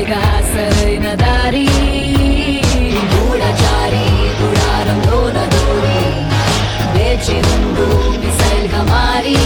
ఇదేగా సరైన దారి గూఢచారి గుడారంలో నదూరి వేచి ఉండు మిసైల్ గా మారి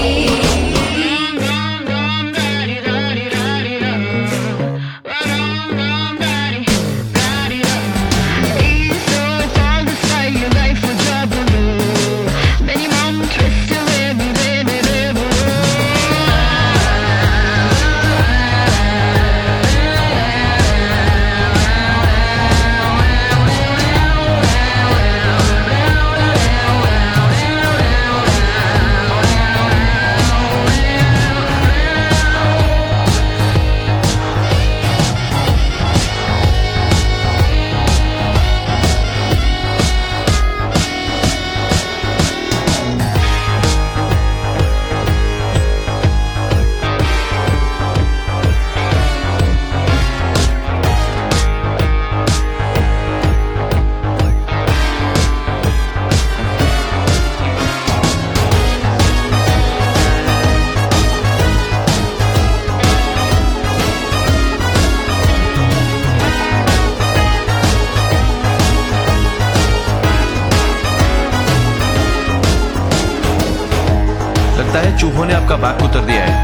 लगता है चूहों ने आपका बैग उतर दिया है।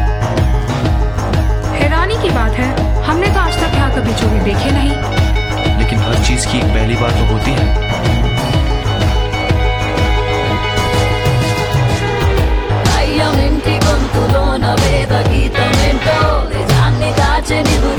हैरानी की बात है, हमने तो आज तक यहाँ कभी चूहे देखे नहीं। लेकिन हर चीज की एक पहली बार तो होती है। అయ్యం ఇంటి గొంతులోన వేద గీతమేంటో నిజాన్ని దాచని